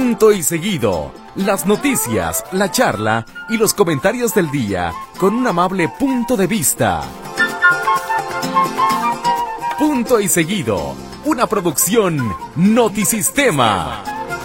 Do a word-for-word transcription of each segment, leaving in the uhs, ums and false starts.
Punto y seguido. Las noticias, la charla y los comentarios del día con un amable punto de vista. Punto y seguido. Una producción Notisistema.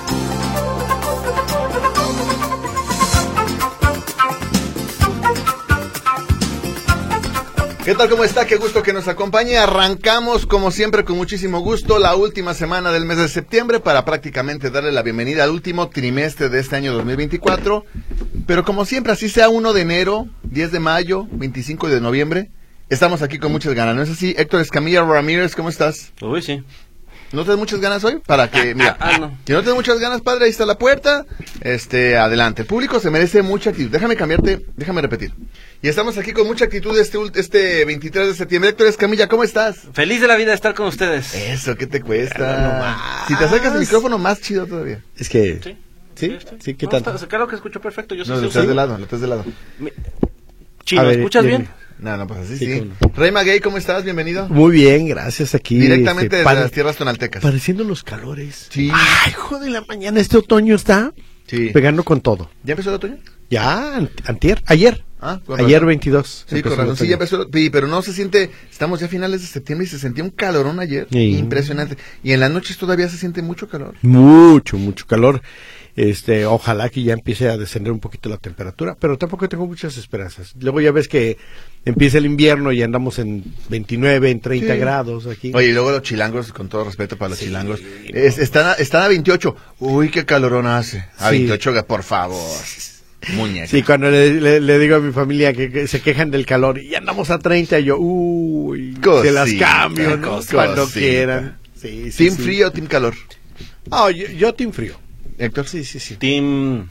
¿Qué tal? ¿Cómo está? Qué gusto que nos acompañe. Arrancamos, como siempre, con muchísimo gusto, la última semana del mes de septiembre para prácticamente darle la bienvenida al último trimestre de este año dos mil veinticuatro. Pero como siempre, así sea uno de enero, diez de mayo, veinticinco de noviembre, estamos aquí con muchas ganas. ¿No es así? Héctor Escamilla Ramírez, ¿cómo estás? Uy, sí. ¿No tienes muchas ganas hoy? Para que, mira, ah, no. si no tienes muchas ganas, padre, ahí está la puerta. Este, adelante. El público se merece mucha actitud. Déjame cambiarte, déjame repetir. Y estamos aquí con mucha actitud este, este veintitrés de septiembre. Héctor Escamilla, ¿cómo estás? Feliz de la vida de estar con ustedes. Eso, ¿qué te cuesta? No, si te acercas el micrófono, más chido todavía. Es que... Sí. ¿Sí? Sí, ¿Sí? ¿Qué no, tanto? está, claro que escucho perfecto. Yo sí No, lo sé estás usar. de lado, lo estás de lado. Mi... Chino, A ver, ¿escuchas dime. bien? No, no, pues así Sí, sí. cómo no. Rey Maguey, ¿cómo estás? Bienvenido. Muy bien, gracias. Aquí Directamente este, desde pare- las tierras tonaltecas. Pareciendo los calores. Sí. Ay, joder, la mañana este otoño está Sí. pegando con todo. ¿Ya empezó el otoño? Ya, ant- antier, ayer. Ah, con Ayer razón. veintidós. Sí, empezó con el razón. Sí, ya otoño. empezó. Sí, pero no se siente. Estamos ya a finales de septiembre y se sentía un calorón ayer. Sí. Impresionante. Y en las noches todavía se siente mucho calor. Mucho, mucho calor. Este, ojalá que ya empiece a descender un poquito la temperatura, pero tampoco tengo muchas esperanzas. Luego ya ves que empieza el invierno y andamos en veintinueve, en treinta Sí. grados aquí. Oye, y luego los chilangos, con todo respeto para los chilangos, es- están, a, están a veintiocho. Uy, qué calorón hace. A Sí. veintiocho, por favor. Muñeca. Sí, cuando le, le- le digo a mi familia que, que se quejan del calor y andamos a treinta, yo, uy, se las Cosita, cambio, ¿no? cosita. Cuando quieran. Sí, sí, ¿Team sí. frío o team calor? Ah, yo, yo team frío. Héctor. Sí, sí, sí. Team...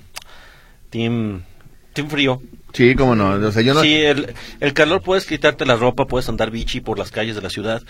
Team... Team frío. Sí, cómo no. O sea, yo no. Sí, el, el calor puedes quitarte la ropa, puedes andar bichi por las calles de la ciudad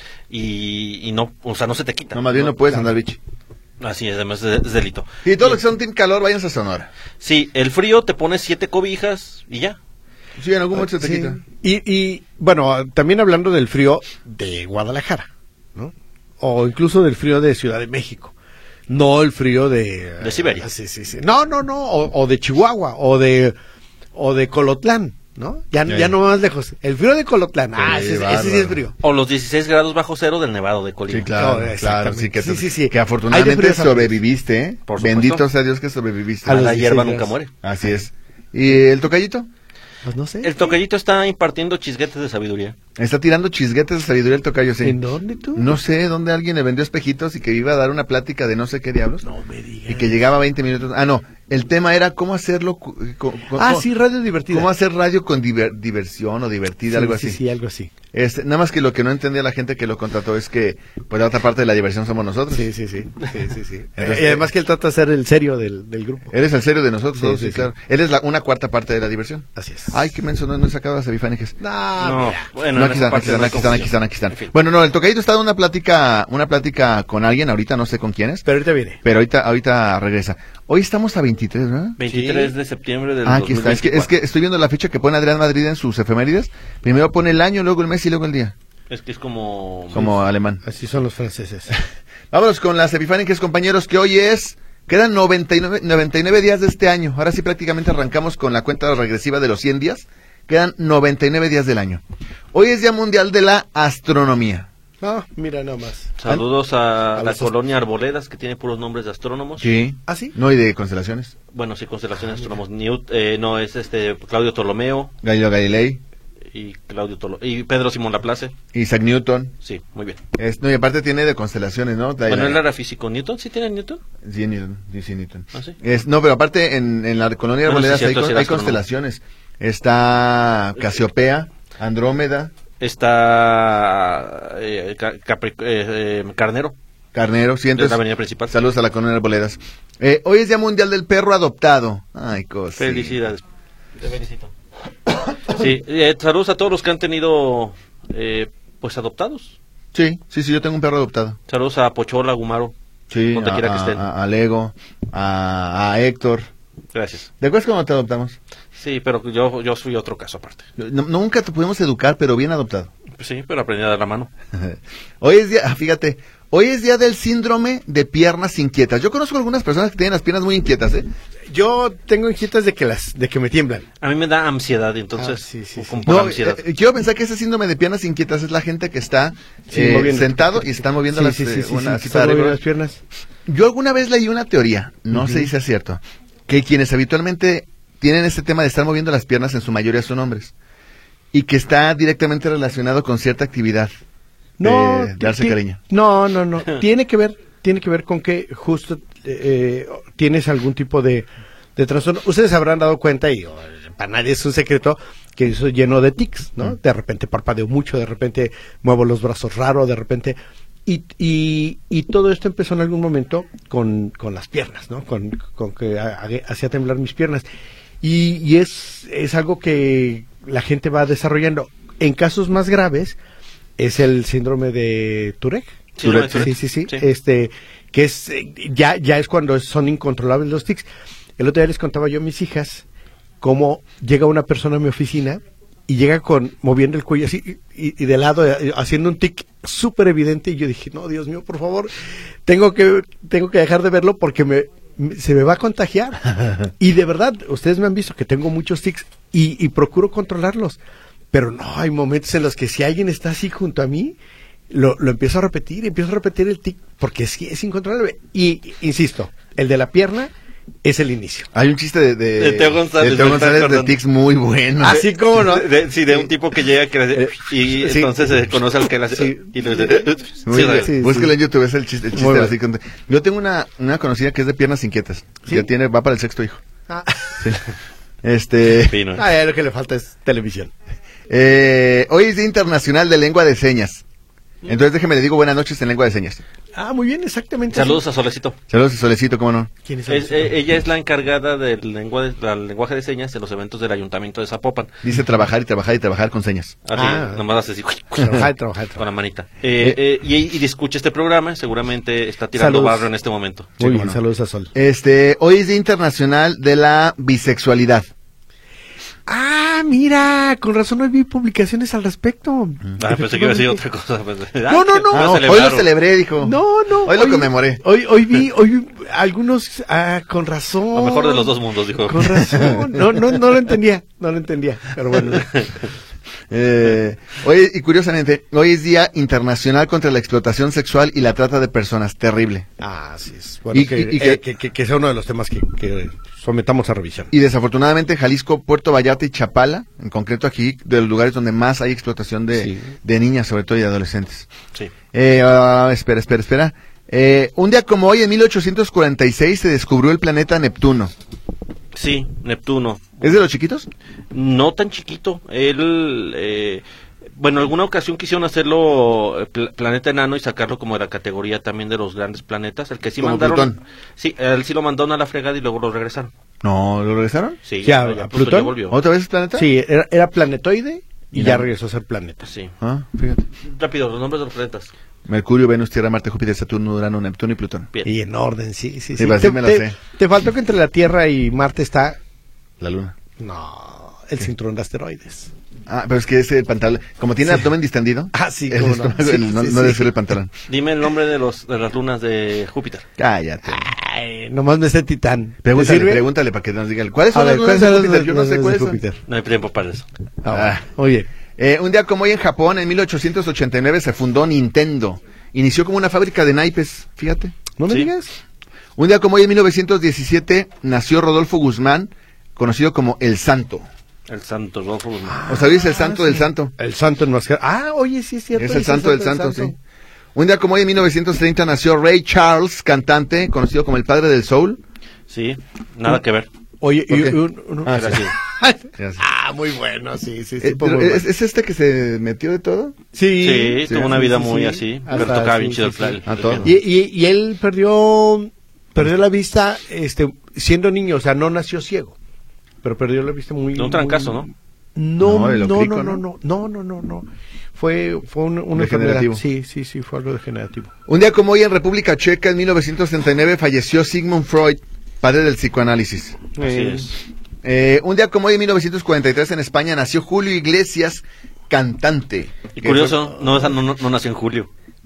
y, y no, o sea, no se te quita. No, más bien no puedes andar bichi. Así es, además es, es delito. Y todos los que son team calor, váyanse a Sonora. Sí, el frío te pones siete cobijas y ya. Sí, en algún momento se te Sí. quita. Y, y, bueno, también hablando del frío de Guadalajara, ¿no? O incluso del frío de Ciudad de México. No el frío de... De Siberia. eh, sí, sí, sí. No, no, no. O, o de Chihuahua, o de, o de Colotlán, ¿no? Ya, Sí. ya no más lejos. El frío de Colotlán. Ah, Sí, ese, ese bárbaro. sí es frío. O los dieciséis grados bajo cero del Nevado de Colima. Sí, claro, No, claro, exactamente. sí que, Sí, sí, sí. que Hay de afortunadamente fríos a fríos. sobreviviste, ¿eh? Por supuesto. Bendito sea Dios que sobreviviste. A A los la hierba dieciséis nunca grados. muere. Así es. ¿Y el tocallito? Pues no sé. El tocallito está impartiendo chisguetes de sabiduría. Está tirando chisguetes de sabiduría el tocayo, sí. ¿En dónde tú? No sé dónde alguien le vendió espejitos y que iba a dar una plática de no sé qué diablos. No me digas. Y que llegaba a veinte minutos. Ah, no. El tema era cómo hacerlo. cu- cu- cu- Ah, cómo- sí, radio divertida. Cómo hacer radio con diver- diversión o divertida, Sí, algo sí, así. sí, algo así. Este, nada más que lo que no entendía la gente que lo contrató es que, pues la otra parte de la diversión somos nosotros. Sí, sí, sí. sí, sí, sí. Entonces, y además que él trata de ser el serio del, del grupo. Eres el serio de nosotros, Sí, todos, sí, sí, sí. claro. Eres la, una cuarta parte de la diversión. Así es. Ay, qué menso, no, no he sacado las ebifánicas. No, No, mira. bueno, No, en aquí esa están, aquí parte están, no hay aquí están, aquí confusión. están, aquí están. En fin. Bueno, no, el tocadito está dando una plática, una plática con alguien, ahorita no sé con quién es, Pero ahorita viene. pero ahorita, ahorita regresa. Hoy estamos a veintitrés, ¿verdad? veintitrés de septiembre del Ah, aquí está. Es que, es que estoy viendo la fecha que pone Adrián Madrid en sus efemérides. Primero pone el año, luego el mes y luego el día. Es que es como... Como alemán. Así son los franceses. Vámonos con las epifánicas, compañeros, que hoy es... Quedan noventa y nueve, noventa y nueve días de este año. Ahora sí prácticamente arrancamos con la cuenta regresiva de los cien días. Quedan noventa y nueve días del año. Hoy es Día Mundial de la Astronomía. No, mira nomás. Saludos a, A la los- colonia Arboledas, que tiene puros nombres de astrónomos. Sí. ¿Ah, sí? No, y de constelaciones. Bueno, sí, constelaciones de astrónomos. Newt, eh, no, es este Claudio Ptolomeo Galileo Galilei, y Claudio Tolo y Pedro Simón Laplace. Isaac Newton. Sí, muy bien. Es, no, y aparte tiene de constelaciones, ¿no? La- Bueno, la- él era físico. ¿Newton sí tiene Newton? Sí, Newton. Sí, sí, Newton. Ah, sí. Es, no, pero aparte en, en la colonia Bueno, sí, Arboledas cierto, hay, con- sí era hay astrónomo. constelaciones. Está Casiopea, Andrómeda, Está eh, Ca- Capri- eh, eh, Carnero, Carnero, sí, de entonces, la avenida principal. saludos a la colonia Arboledas. Eh, hoy es Día Mundial del Perro Adoptado. Ay, cosa. Felicidades. Te felicito. Sí, eh, saludos a todos los que han tenido, eh, pues, adoptados. Sí, sí, sí, yo tengo un perro adoptado. Saludos a Pochola, Gumaro. Sí, Donde a, quiera que a- estén. a- a Lego, a, a Héctor. Gracias. ¿De acuerdas cómo te adoptamos? Sí, pero yo, yo fui otro caso aparte. No- nunca te pudimos educar, pero bien adoptado. Pues sí, pero aprendí a dar la mano. Hoy es día, ah, fíjate, Hoy es día del síndrome de piernas inquietas. Yo conozco algunas personas que tienen las piernas muy inquietas, ¿eh? Yo tengo inquietas de que las, de que me tiemblan. A mí me da ansiedad, entonces, Ah, sí, sí, o sí. con poca No, ansiedad. eh, quiero pensar que ese síndrome de piernas inquietas es la gente que está Sí, eh, moviendo. sentado y está moviendo Sí, las, sí, sí, eh, sí, una- sí, que están moviendo las piernas. Yo alguna vez leí una teoría, no sé si sea cierto, que quienes habitualmente tienen este tema de estar moviendo las piernas en su mayoría son hombres y que está directamente relacionado con cierta actividad. No, de darse ti- cariño. No, no, no. tiene que ver, tiene que ver con que justo eh, tienes algún tipo de, de trastorno. Ustedes habrán dado cuenta, y oh, para nadie es un secreto, que soy lleno de tics, ¿no? Mm. De repente parpadeo mucho, de repente muevo los brazos raro, de repente... Y, y, y todo esto empezó en algún momento con, con las piernas, ¿no? Con, con que ha- ha- hacía temblar mis piernas. Y, y es, es algo que la gente va desarrollando. En casos más graves es el síndrome de Tourette. Sí, lo de Tourette. Sí, sí, sí, Sí. Este, que es, eh, ya, ya es cuando son incontrolables los tics. El otro día les contaba yo a mis hijas cómo llega una persona a mi oficina y llega con, moviendo el cuello así, y, y de lado, eh, haciendo un tic súper evidente, y yo dije, no, Dios mío, por favor, tengo que, tengo que dejar de verlo porque me, me- se me va a contagiar. Y de verdad, ustedes me han visto que tengo muchos tics y, y procuro controlarlos. Pero no, hay momentos en los que si alguien está así junto a mí, lo, lo empiezo a repetir, empiezo a repetir el tic, porque sí es incontrolable. Y, insisto, el de la pierna es el inicio. Hay un chiste de, de, De Teo González, de Teo me está González de acordando. tics muy bueno. Así como no. De- de- sí, de un tipo que llega que le- Eh, y sí. entonces se conoce al que le hace Sí. y le dice, Muy sí, bien. sí, Búsquelo sí. en YouTube, es el chiste, el chiste Muy así bueno. con- Yo tengo una, una conocida que es de piernas inquietas, ¿Sí? que tiene, va para el sexto hijo. Ah, Sí. Este, Fino. ah, ya lo que le falta es televisión. eh, hoy es Día Internacional de Lengua de Señas. Entonces déjeme le digo buenas noches en lengua de señas. Ah, muy bien, exactamente. Saludos a Solecito. Saludos y Solecito, ¿cómo no? ¿Quién es Es- el- eh, ella es la encargada del lengua de- del lenguaje de señas de los eventos del Ayuntamiento de Zapopan. Dice trabajar y trabajar y trabajar con señas. Así, Ah. nomás hace así, Trabajar, trabajar, con la trabajar. manita. Eh, eh, y, y escucha este programa, seguramente está tirando Saludos. barro en este momento. Muy bien, cómo no. saludos a Sol. Este, hoy es Día Internacional de la Bisexualidad. Ah, mira, con razón hoy vi publicaciones al respecto. Ah, pensé que iba a decir otra cosa. pues. Ah, No, no, que no. voy a Ah, no, hoy celebrar. lo celebré, dijo. No, no. Hoy lo conmemoré. Hoy, hoy vi, hoy vi algunos, ah, con razón. Lo mejor de los dos mundos, dijo. Con razón. No, no, no lo entendía, no lo entendía. Pero bueno. Eh, hoy, y curiosamente, hoy es Día Internacional contra la Explotación Sexual y la Trata de Personas. Terrible. Ah, sí es. Bueno, Y- que, y- y eh, que- que, que- que sea uno de los temas que, que sometamos a revisión. Y desafortunadamente Jalisco, Puerto Vallarta y Chapala, en concreto aquí, de los lugares donde más hay explotación de, Sí. de niñas, sobre todo y de adolescentes. Sí. Eh, ah, espera, espera, espera. Eh, un día como hoy, en mil ochocientos cuarenta y seis, se descubrió el planeta Neptuno. Sí, Neptuno. ¿Es de los chiquitos? No tan chiquito. Él, eh, bueno, en alguna ocasión quisieron hacerlo eh, pl- planeta enano y sacarlo como de la categoría también de los grandes planetas. El que sí Como mandaron. Plutón. Sí, él sí lo mandaron a la fregada y luego lo regresaron. No, ¿lo regresaron? Sí, Ya, ya, ¿a Pluto Plutón? ya volvió. ¿Otra vez es planeta? Sí, era, era planetoide y Y ya la- regresó a ser planeta. Sí. Ah, fíjate. Rápido, los nombres de los planetas. Mercurio, Venus, Tierra, Marte, Júpiter, Saturno, Urano, Neptuno y Plutón. Bien. Y en orden, sí, sí, sí. Sí, pues, te, sí me la te- sé. te faltó que entre la Tierra y Marte está, La Luna. no, el cinturón de asteroides. Ah, pero es que ese pantalón, como tiene Sí. abdomen distendido. Ah, sí, el cómo no. estómago, Sí, el- no, sí, no debe sí. ser el pantalón. Dime el nombre de los de las lunas de Júpiter. Cállate. Ay, nomás me sé Titán. ¿Te Pregúntale, sirve? pregúntale para que nos diga. ¿Cuáles A son ver, las lunas ¿cuáles de son las Júpiter? Yo no lunas sé de cuáles son. Júpiter? No hay tiempo para eso. Ah, Ah. oye, Eh, un día como hoy en Japón, en mil ochocientos ochenta y nueve, se fundó Nintendo. Inició como una fábrica de naipes, fíjate. no me Sí. digas. Un día como hoy en mil novecientos diecisiete nació Rodolfo Guzmán, conocido como El Santo. El Santo Rodolfo Guzmán. O sea, es el Santo del Santo. El santo enmascarado. Ah, oye, sí es cierto. Es el Santo del Santo, sí. Un día como hoy en mil novecientos treinta nació Ray Charles, cantante, conocido como el padre del soul. Sí, nada que ver. Oye, ¿Por y qué? un- un- Ah, Era sí. así. Ya sé. ah, muy bueno, sí, sí, sí. Eh, pues pero muy ¿es, bueno. es este que se metió de todo? Sí, Sí, sí, tuvo una sí, vida sí, muy sí. así. Hasta- Pero tocaba bien sí, chido sí, el sí. el- A el todo. piano. Y, y, y él perdió perdió la vista este siendo niño, o sea, no nació ciego, pero perdió la vista muy... De un trancazo, muy- ¿no? No, No, de no, lo no, crico, no, ¿no? no, no, no, no, no. Fue, fue un, una Degenerativo. enfermedad. Sí, sí, sí, fue algo degenerativo. Un día como hoy en República Checa, en mil novecientos treinta y nueve, falleció Sigmund Freud, padre del psicoanálisis. Así Eh, es. Eh, un día como hoy en mil novecientos cuarenta y tres en España nació Julio Iglesias, cantante. Y Que curioso, no, esa no, no, no nació en julio.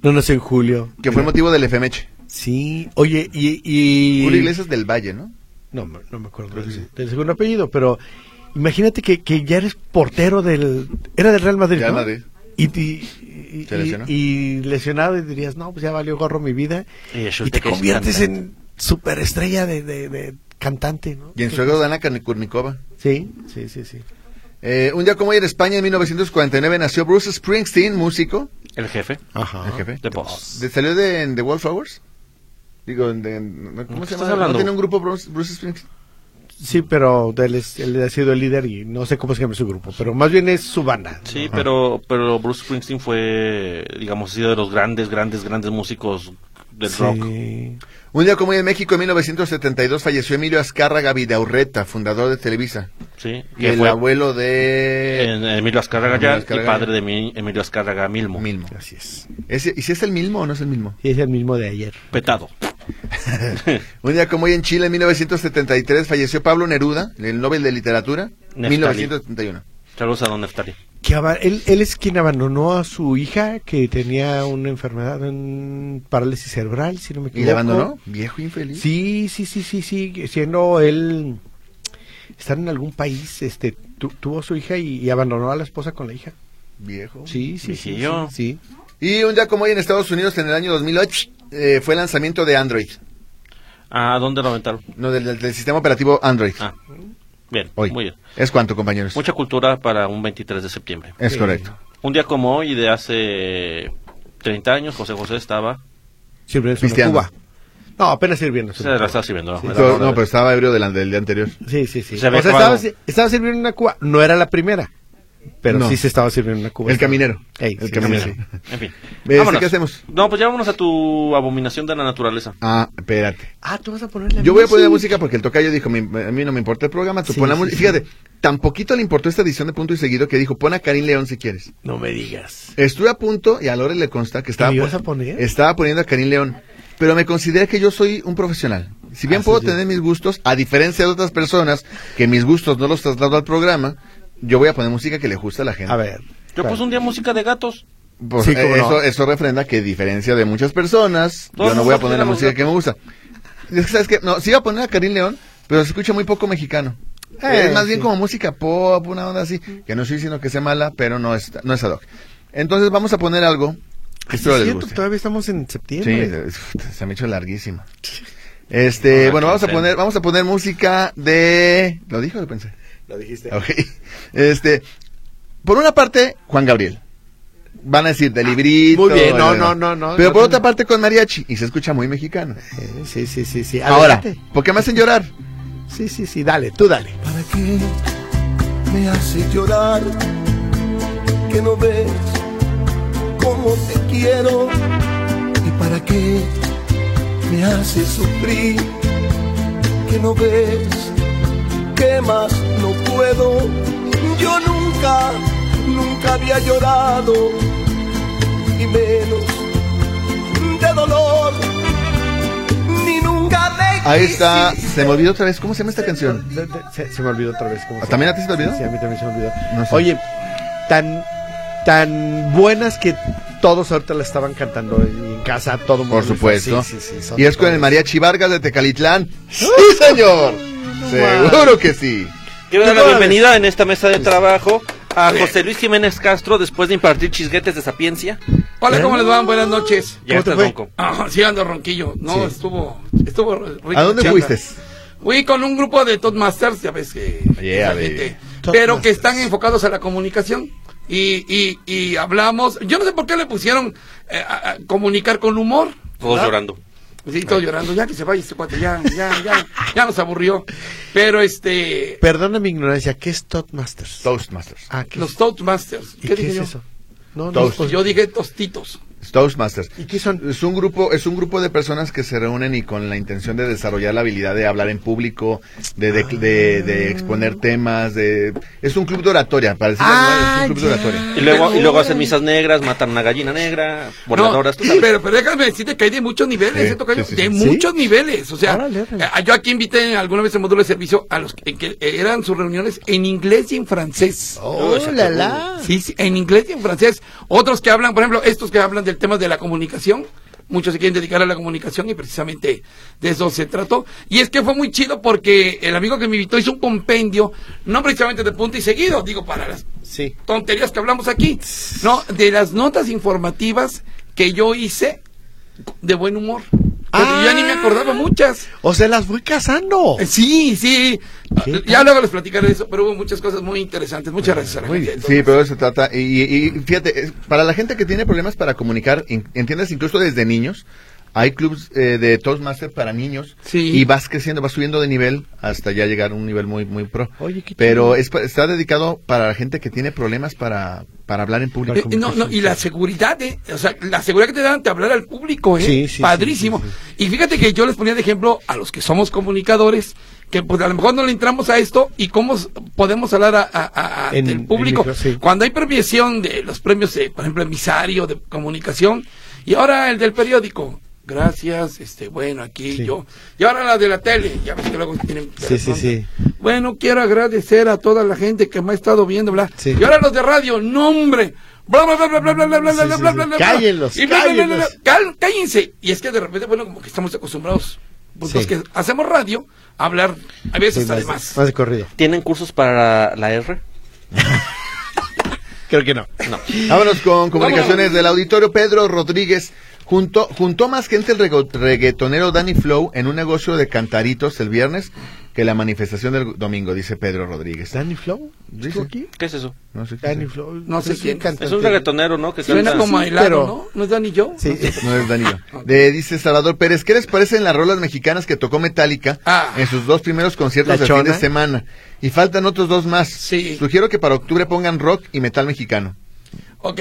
No nació en julio. Que fue motivo del F M H. Sí, oye, y... y... Julio Iglesias del Valle, ¿no? No, no me acuerdo del, del segundo apellido, pero imagínate que, que ya eres portero del... Era del Real Madrid, Real ¿no? Madrid. Y, y, y, Se lesionó. y, y lesionado y dirías, no, pues ya valió gorro mi vida. Y eso Y te te que es conviertes cantante. en superestrella de, de, de cantante, ¿no? Y en suegro de Ana Kurnikova. Sí, sí, sí, sí. Eh, un día como hoy en España, en mil novecientos cuarenta y nueve, nació Bruce Springsteen, músico. El jefe. Ajá. El jefe. The Boss. ¿De- ¿Salió de en The Wallflowers? Digo, de, ¿cómo ¿Qué se estás llama? hablando? ¿No tiene un grupo Bruce, Bruce Springsteen? Sí, pero él, es- él ha sido el líder y no sé cómo se llama su grupo, pero más bien es su banda. Sí, pero, pero Bruce Springsteen fue, digamos, ha sido de los grandes, grandes, grandes músicos del Sí. rock. Un día como hoy en México, en mil novecientos setenta y dos, falleció Emilio Azcárraga Vidaurreta, fundador de Televisa. Sí, Y que el fue abuelo de... en- Emilio Azcárraga Emilio ya, Azcárraga. y padre de mi, Emilio Azcárraga Milmo. Milmo. Así es. Ese- ¿Y si es el Milmo o no es el Milmo? Sí, es el mismo de ayer. Petado. Un día como hoy en Chile, en mil novecientos setenta y tres, falleció Pablo Neruda, el Nobel de Literatura, Neftali. mil novecientos setenta y uno. Saludos a Don Neftali. Que aba- él, él es quien abandonó a su hija que tenía una enfermedad, un parálisis cerebral, si no me ¿Y equivoco. le abandonó? Viejo infeliz. Sí, sí, sí, sí, sí, siendo él estar en algún país, este, tu- tuvo a su hija y, y abandonó a la esposa con la hija. Viejo. Sí, sí, sí, Viejillo. sí, sí. Y un día como hoy en Estados Unidos, en el año dos mil ocho, eh, fue el lanzamiento de Android. ¿A dónde lo aventaron? No, del, del- del sistema operativo Android. Ah, bien, Hoy. muy bien. ¿Es cuánto, compañeros? Mucha cultura para un veintitrés de septiembre. Es Sí. correcto. Un día como hoy, de hace treinta años, José José estaba... Sirviendo en Pisteando. Cuba. No, apenas sirviendo. Se la estaba sirviendo, ¿no? Sí, Era pero- hora no, de- pero estaba ebrio del, del día anterior. Sí, sí, sí. Se O había sea, acabado. estaba, estaba sirviendo en una Cuba. No era la primera, pero No. sí se estaba sirviendo en una Cuba. El caminero. Ey, El sí, caminero. sí, sí. En fin. Este, Vámonos. ¿qué hacemos? No, pues ya vámonos a tu abominación de la naturaleza. Ah, espérate. Ah, tú vas a poner la Yo voy a poner la música porque el tocayo dijo, "Mi- a mí no me importa el programa, tú Sí, pon la sí, música. sí. Fíjate, tan poquito le importó esta edición de Punto y Seguido que dijo, pon a Karim León si quieres. No me digas. Estuve a punto, y a Lore le consta que estaba, ¿Me ibas pon- a poner? estaba poniendo a Karim León, pero me considera que yo soy un profesional. Si bien Ah, puedo sí, sí. tener mis gustos, a diferencia de otras personas que mis gustos no los traslado al programa, yo voy a poner música que le gusta a la gente. A ver. Yo puse un día música de gatos. Pues, Sí, eh, cómo no. eso, eso refrenda que, a diferencia de muchas personas, Todos yo no voy a nosotros poner la éramos música que me gusta. Es que, ¿sabes qué? No, sí iba a poner a Karim León, pero se escucha muy poco mexicano. Eh, es más bien sí. como música pop, una onda así, que no estoy diciendo que sea mala, pero no es, no es ad hoc. Entonces vamos a poner algo que Sí, espero es les cierto, guste. todavía estamos en Sí, septiembre. se- se me ha hecho larguísimo. Este, Ah, bueno, vamos a quincena. poner, vamos a poner música de... ¿Lo dijo o lo pensé? Lo dijiste. Ok. Este, por una parte, Juan Gabriel. Van a decir de librito. muy bien, no, eh, no, no, no, Pero no por tiene- otra parte con mariachi y se escucha muy mexicano. Eh, sí, sí, sí, sí. Ahora, Adelante. ¿por qué me hacen llorar? Sí, sí, sí, dale, tú dale. ¿Para qué me haces llorar? Que no ves cómo te quiero. ¿Y para qué me haces sufrir? Que no ves que más no puedo. Yo nunca, nunca había llorado, y menos de dolor, ni nunca me Ahí está, quisiste. se me olvidó otra vez. ¿Cómo se llama esta canción? De- de- Se, se me olvidó otra vez. ¿Cómo se ¿También llama? a ti se te olvidó? Sí, a mí también se me olvidó. No sé. Oye, tan, tan buenas que todos ahorita la estaban cantando en casa, todo el mundo. Por supuesto. Sí, sí, sí, son Y es con el todas. mariachi Vargas de Tecalitlán. ¡Sí, señor! Seguro que sí. Quiero dar Tú la dale. bienvenida en esta mesa de trabajo a José Luis Jiménez Castro después de impartir chisguetes de sapiencia. Hola, ¿cómo les van? Buenas noches. Ya te está fue? ronco. Ah, sí, ando ronquillo. No, Sí. estuvo, estuvo rico. ¿A dónde changa. fuiste? Fui con un grupo de Toastmasters, ya ves que... Yeah, esa baby. gente, Toastmasters. pero que están enfocados a la comunicación. Y, y, y hablamos... Yo no sé por qué le pusieron eh, a, a comunicar con humor. Todos ¿verdad? llorando. Sí, todos llorando. Ya que se vaya este cuate, ya, ya, ya, ya nos aburrió. Pero este... Perdona mi ignorancia, ¿qué es Toastmasters? Toastmasters. Ah, ¿qué Los es? Toastmasters. ¿Y ¿Qué qué dije es yo? eso? No, no, Toast. pues, Yo dije tostitos. Toastmasters. ¿Y qué son? Es un grupo, es un grupo de personas que se reúnen y con la intención de desarrollar la habilidad de hablar en público, de, de, de, de exponer temas, de es un club de oratoria, para decirlo, Ah, ¿no? Es un club de ya. oratoria. Y luego, Pero- y luego hacen misas negras, matan una gallina negra, voladoras, No, tú sabes. pero, pero déjame decirte que hay de muchos niveles, Sí, ¿eh, tocayo? sí, sí, de sí. muchos niveles. O sea, Órale, órale. eh, yo aquí invité alguna vez en módulo de servicio a los que, que eran sus reuniones en inglés y en francés. ¡Oh, la la! Sí, sí, en inglés y en francés. Otros que hablan, por ejemplo, estos que hablan del tema de la comunicación. Muchos se quieren dedicar a la comunicación y precisamente de eso se trató. Y es que fue muy chido porque el amigo que me invitó hizo un compendio, no precisamente de punto y seguido, digo, para las Sí. tonterías que hablamos aquí, no, de las notas informativas que yo hice de buen humor. Porque Ah. yo ya ni me acordaba muchas. O sea, las voy cazando. Eh, Sí, sí. ¿Qué Ya luego les platicaré de eso, pero hubo muchas cosas muy interesantes. Muchas gracias a la Muy gente. bien. Sí, pero de eso se trata. Y, y- y fíjate, es- para la gente que tiene problemas para comunicar, in- entiendes, incluso desde niños, hay clubs eh, de Toastmaster para niños. Sí. Y vas creciendo, vas subiendo de nivel hasta ya llegar a un nivel muy muy pro. Oye, qué Pero chido. es, pa- está dedicado para la gente que tiene problemas para, para hablar en público. Eh, no, no, y la seguridad, eh, o sea, la seguridad que te dan de hablar al público, ¿eh? Sí, sí, Padrísimo. sí, sí, Y fíjate que yo les ponía de ejemplo a los que somos comunicadores, que pues a lo mejor no le entramos a esto y cómo s- podemos hablar a, a- a- En- del público. en micro, sí. Cuando hay premiación de los premios, de, por ejemplo, emisario de comunicación, y ahora el del periódico. Gracias, este, bueno, aquí Sí. yo. Y ahora la de la tele, ya ves que luego tienen. Sí, sí, sí. Bueno, quiero agradecer a toda la gente que me ha estado viendo, bla. Sí. Y ahora los de radio, nombre. Bla, bla, bla, bla, bla, bla, bla, bla, Sí, bla, sí, bla, sí. bla, bla, Cállenlos, y bla, bla, bla, bla, cállenlos. cal- Cállense. Y es que de repente, bueno, como que estamos acostumbrados, pues Sí. los que hacemos radio, a hablar a veces Sí, más, además. más de corrido. ¿Tienen cursos para la R? Creo que no. No. Vámonos con comunicaciones Vámonos. del auditorio. Pedro Rodríguez juntó, juntó más gente el rego- reggaetonero Danny Flow en un negocio de cantaritos el viernes que la manifestación del domingo, dice Pedro Rodríguez. ¿Danny Flow? Dice. ¿Estuvo aquí? ¿Qué es eso? No sé qué Danny sea. Flow. No sé es un quién. cantante. Es un reggaetonero, ¿no? Que Suena canta- como sí, a helado, pero- ¿no? ¿No es Dani yo? Sí. No es Danilo. De, dice Salvador Pérez, ¿qué les parecen las rolas mexicanas que tocó Metallica Ah. en sus dos primeros conciertos La del fin de Chona. semana? Y faltan otros dos más. Sí. Sugiero que para octubre pongan rock y metal mexicano. Ok.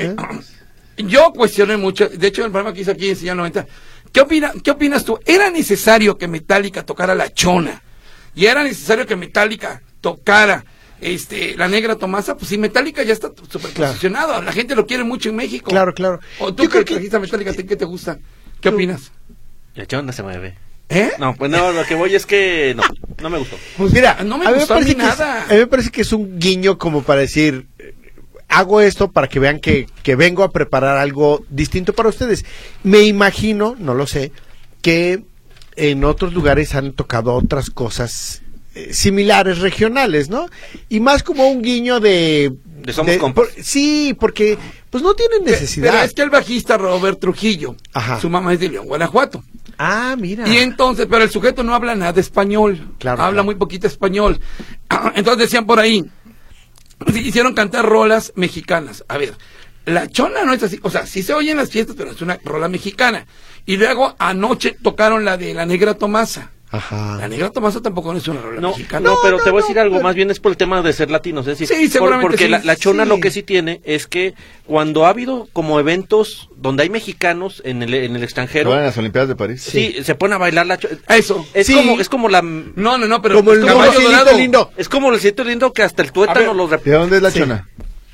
Yo cuestioné mucho, de hecho el programa que hice aquí en Señal noventa, ¿qué, opina, ¿qué opinas tú? ¿Era necesario que Metallica tocara La Chona? ¿Y era necesario que Metallica tocara este La Negra Tomasa? Pues si Metallica ya está súper Claro. posicionado, la gente lo quiere mucho en México. Claro, claro. ¿O tú Yo que creo que- trajiste a Metallica, ¿qué te gusta? ¿Qué opinas? La chona se mueve. ¿Eh? No, pues no, lo que voy es que no, no me gustó. Pues mira, No me a mí gustó a parece mí que es- nada. a mí me parece que es un guiño como para decir, eh, hago esto para que vean que, que vengo a preparar algo distinto para ustedes. Me imagino, no lo sé, que en otros lugares han tocado otras cosas eh, similares, regionales, ¿no? Y más como un guiño de... De somos compas. por- sí, porque pues no tienen necesidad. Pero es que el bajista Robert Trujillo, Ajá. su mamá es de León, Guanajuato. Ah, mira. Y entonces, pero el sujeto no habla nada de español. Claro, habla claro. muy poquito español. Entonces decían por ahí, hicieron cantar rolas mexicanas. A ver, La Chona no es así, o sea, sí se oye en las fiestas, pero es una rola mexicana. Y luego anoche tocaron la de La Negra Tomasa. Ajá. La Negra Tomasa tampoco no es una rola No, mexicana. no, pero no, te voy a no, decir algo, pero- más bien es por el tema de ser latinos, es decir, Sí, por- seguramente porque sí, la, la chona sí. lo que sí tiene es que cuando ha habido como eventos donde hay mexicanos en el, en el extranjero, ¿Van a las Olimpiadas de París? sí, se pone a bailar la chona. Eso. Es Sí. como, es como la, No, no, no, pero Como el caballo Caballo dorado. lindo. es como el sitio lindo que hasta el A tuétano ver. los rep- ¿De dónde es la Sí. chona?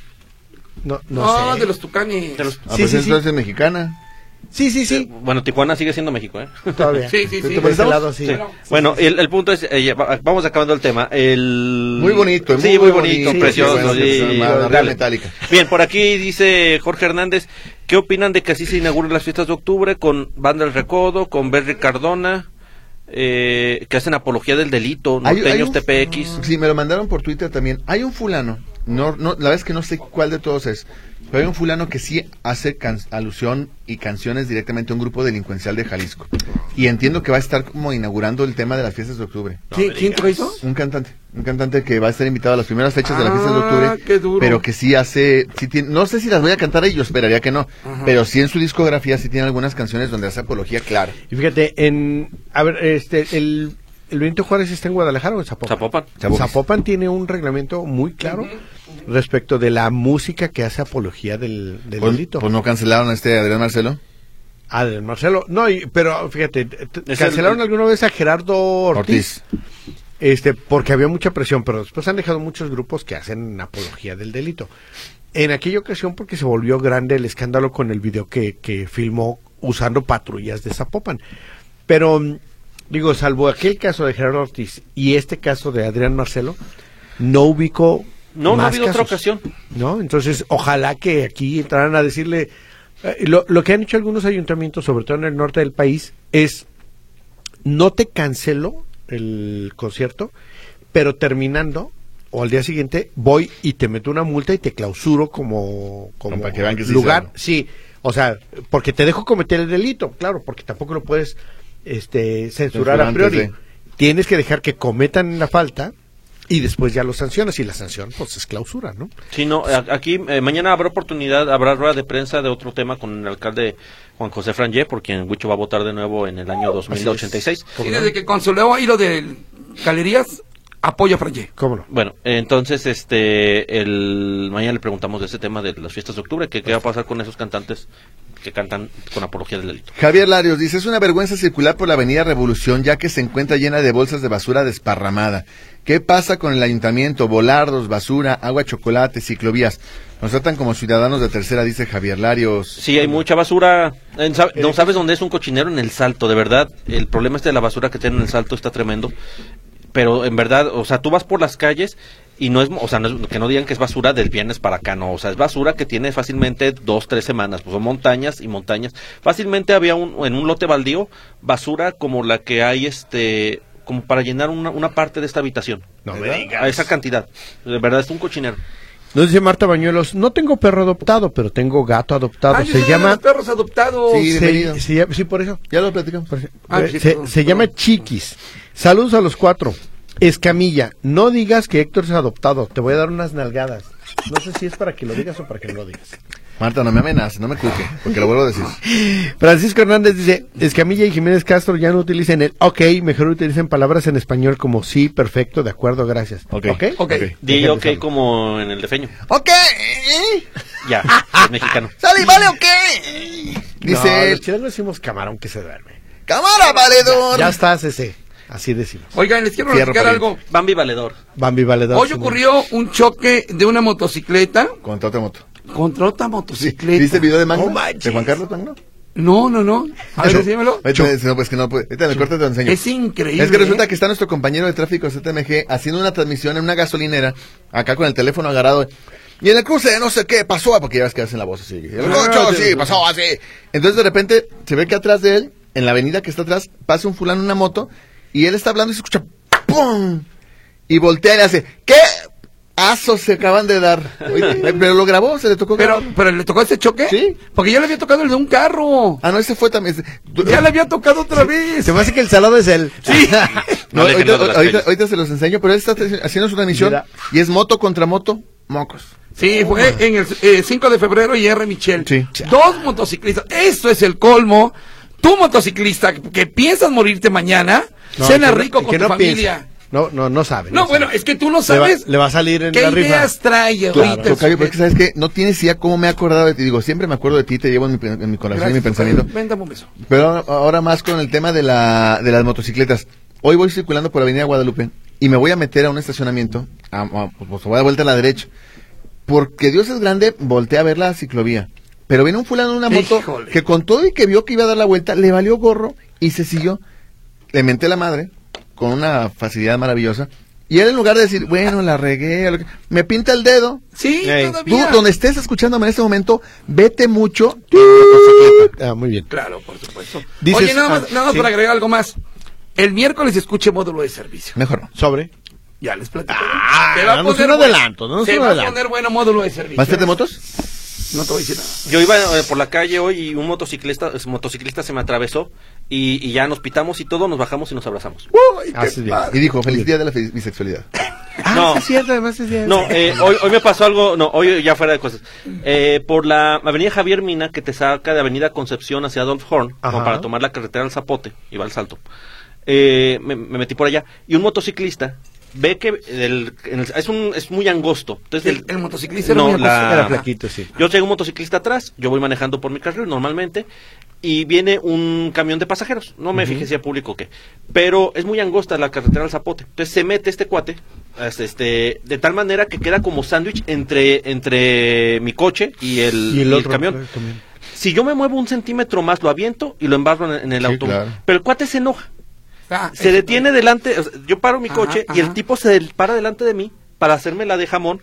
No, no, No, sé. de los tucanes. de los- Ah, Sí, pues sí, entonces sí. es mexicana. Sí, sí, sí. Bueno, Tijuana sigue siendo México, ¿eh? Todavía. Sí, sí, sí. De ese lado, sí. Sí. Bueno, el, el punto es, eh, ya va- vamos acabando el tema. El... Muy bonito, sí, muy muy bonito, bonito, precioso. sí, bueno, sí, que se llama la dale. Metallica. Bien, por aquí dice Jorge Hernández, ¿qué opinan de que así se inauguren las fiestas de octubre con Banda El Recodo, con Berry Cardona, eh, que hacen apología del delito, Hay- hay norteños un- T P X? Sí, me lo mandaron por Twitter también. Hay un fulano, no, no, la verdad es que no sé cuál de todos es, pero hay un fulano que sí hace can- alusión y canciones directamente a un grupo delincuencial de Jalisco. Y entiendo que va a estar como inaugurando el tema de las fiestas de octubre. ¿Quién, ¿quién te lo hizo? Un cantante, un cantante que va a estar invitado a las primeras fechas de las fiestas de Ah, octubre, qué duro. pero que sí hace, sí tiene, no sé si las voy a cantar ahí, yo esperaría que no, pero sí en su discografía sí tiene algunas canciones donde hace apología clara. Y fíjate, en. A ver, este. El, ¿El Benito Juárez está en Guadalajara o en Zapopan? Zapopan. Zapopan. Zapopan tiene un reglamento muy claro respecto de la música que hace apología del, del Pues, delito. pues no cancelaron a este Adrián Marcelo. Ah, del Marcelo. No, y- pero fíjate, t- Es cancelaron el- alguna vez a Gerardo Ortiz, Ortiz. este, porque había mucha presión, pero después han dejado muchos grupos que hacen apología del delito. En aquella ocasión porque se volvió grande el escándalo con el video que, que filmó usando patrullas de Zapopan. Pero, mm, digo, salvo aquel caso de Gerardo Ortiz y este caso de Adrián Marcelo, no ubico No, no ha más habido otra casos, ocasión. ¿no? Entonces, ojalá que aquí entraran a decirle, Eh, lo, lo que han hecho algunos ayuntamientos, sobre todo en el norte del país, es no te cancelo el concierto, pero terminando o al día siguiente voy y te meto una multa y te clausuro como, como Para que vean que sí lugar. sabe. Sí, o sea, porque te dejo cometer el delito, claro, porque tampoco lo puedes este, censurar a Censurar priori. antes de. Tienes que dejar que cometan la falta y después ya lo sancionas, y la sanción pues es clausura, ¿no? Sí, no, a- aquí eh, mañana habrá oportunidad, habrá rueda de prensa de otro tema con el alcalde Juan José Frangé, por quien Huicho va a votar de nuevo en el año dos mil ochenta y seis. Y desde que consoló ahí lo de galerías, apoyo a Frangé. ¿Cómo no? Bueno, entonces, este, el mañana le preguntamos de ese tema de las fiestas de octubre, que qué va a pasar con esos cantantes que cantan con apología del delito. Javier Larios dice, es una vergüenza circular por la avenida Revolución ya que se encuentra llena de bolsas de basura desparramada. ¿Qué pasa con el ayuntamiento? Volardos, basura, agua, chocolate, ciclovías. Nos tratan como ciudadanos de tercera, dice Javier Larios. Sí, hay mucha basura. En Sa- ¿No sabes dónde es un cochinero? En el Salto, de verdad. El problema este de la basura que tienen en el Salto está tremendo. Pero en verdad, o sea, tú vas por las calles y no es, o sea, no es- que no digan que es basura del viernes para acá, no, o sea, es basura que tiene fácilmente dos, tres semanas, pues son montañas y montañas. Fácilmente había un, en un lote baldío, basura como la que hay, este, como para llenar una, una parte de esta habitación. No me ¿Verdad? digas. A esa cantidad. De verdad, es un cochinero. Nos dice Marta Bañuelos, no tengo perro adoptado, pero tengo gato adoptado. Ay, yo se soy de llama... los perros adoptados. Sí, bienvenido. se, se llama- sí, por eso. Ya lo platicamos. Ah, Eh, sí, se perdón, se perdón. llama Chiquis. Saludos a los cuatro. Escamilla, no digas que Héctor es adoptado, te voy a dar unas nalgadas. No sé si es para que lo digas o para que no lo digas. Marta, no me amenaces, no me cuque, porque lo vuelvo a decir. Francisco Hernández dice, Escamilla y Jiménez Castro ya no utilicen el ok, mejor utilicen palabras en español como sí, perfecto, de acuerdo, gracias. Ok, ok. ok. Di Déjenme ok saber. como en el defeño. Ok. Ya, es mexicano. Sale, vale, ok. No, Dice, los chilangos decimos camarón que se duerme. cámara, valedor. Ya estás ese, así decimos. Oigan, les quiero Fierro platicar para algo. Bambi Valedor. Bambi Valedor. Hoy Simón. ocurrió un choque de una motocicleta Contra otra moto. contra otra Sí, motocicleta. ¿viste el video de Magno? No manches. ¿De Juan Carlos Magno? No, no, no. A ver, decímelo. Ahorita, no, pues que no puede. Ahorita en el corte te lo enseño. Es increíble. Es que resulta ¿eh? que está nuestro compañero de tráfico Z M G haciendo una transmisión en una gasolinera, acá con el teléfono agarrado. Y en el cruce de no sé qué pasó, porque ya ves que hacen la voz así. El coche, sí, pasó así. Entonces de repente se ve que atrás de él, en la avenida que está atrás, pasa un fulano en una moto y él está hablando y se escucha ¡pum! Y voltea y le hace ¿qué? Asos se acaban de dar. Oye, eh, pero lo grabó, se le tocó Pero, grabarlo. pero le tocó ese choque. Sí. Porque ya le había tocado el de un carro. Ah, no, ese fue también. Ya le había tocado otra vez. Se me hace que el salado es él. Sí. No, No le ahorita, genero de las ahorita- calles. ahorita se los enseño, pero él está haciendo su transmisión Mira. y es moto contra moto, mocos. Sí, fue en el eh, cinco de febrero y R. Michel. Sí. Dos motociclistas. Esto es el colmo. Tú, motociclista, que, que piensas morirte mañana, No, cena que no- rico que con no tu familia. piensa. No, no, no sabe. No, sabe. bueno, es que tú no Le va, sabes le va a salir en qué la rifa. ideas trae Claro, ahorita. Tocayo, el porque sabes que no tienes idea cómo me he acordado de ti. Digo, siempre me acuerdo de ti, te llevo en mi, en mi corazón y mi Gracias, pensamiento. Ven, dame un beso. Pero ahora- ahora más con el tema de, la, de las motocicletas. Hoy voy circulando por Avenida Guadalupe y me voy a meter a un estacionamiento. A, a- pues voy a dar vuelta a la derecha. Porque Dios es grande, volteé a ver la ciclovía. Pero viene un fulano en una moto Híjole. que con todo y que vio que iba a dar la vuelta, le valió gorro y se siguió. Le menté la madre con una facilidad maravillosa. Y él en lugar de decir, bueno, la regué, lo que- me pinta el dedo. Sí, Ey, Tú, todavía. donde estés escuchándome en este momento, vete mucho. Ah, muy bien. Claro, por supuesto. Dices- Oye, nada más, ah, nada más sí. para agregar algo más. El miércoles escuche módulo de servicio. Mejor no. Sobre. Ya les platico. Ah, Se va a danos poner un bueno. adelanto, danos Se un va a adelanto. poner bueno módulo de servicio. ¿Vas a ser de motos? No te voy a decir nada. Yo iba eh, por la calle hoy y un motociclista, es- motociclista se me atravesó y, y ya nos pitamos y todo, nos bajamos y nos abrazamos. Uy, Ah, qué sí, bien. padre. Y dijo, feliz día de la fe- bisexualidad. Ah, No. sí es cierto, además es día- No, eh, hoy, hoy me pasó algo, no, hoy ya fuera de cosas. Eh, por la avenida Javier Mina, que te saca de avenida Concepción hacia Adolf Horn, como Ajá. para tomar la carretera al Zapote, iba al Salto. Eh, me, me metí por allá y un motociclista ve que el- en el- es un es muy angosto. Entonces El, el motociclista era no, muy la- acosador. Era flaquito, sí. Yo traigo un motociclista atrás, yo voy manejando por mi carril normalmente y viene un camión de pasajeros. No me fijé si era público o qué. Pero es muy angosta la carretera al Zapote. Entonces se mete este cuate este, este, de tal manera que queda como sándwich entre, entre mi coche y el, Y el y el otro camión. eh, también. Si yo me muevo un centímetro más, lo aviento y lo embarro en, en el Sí, auto. claro. Pero el cuate se enoja. Ah, Se eso detiene delante, o sea, yo paro mi Ajá, coche y ajá. el tipo se del- para delante de mí para hacerme la de jamón,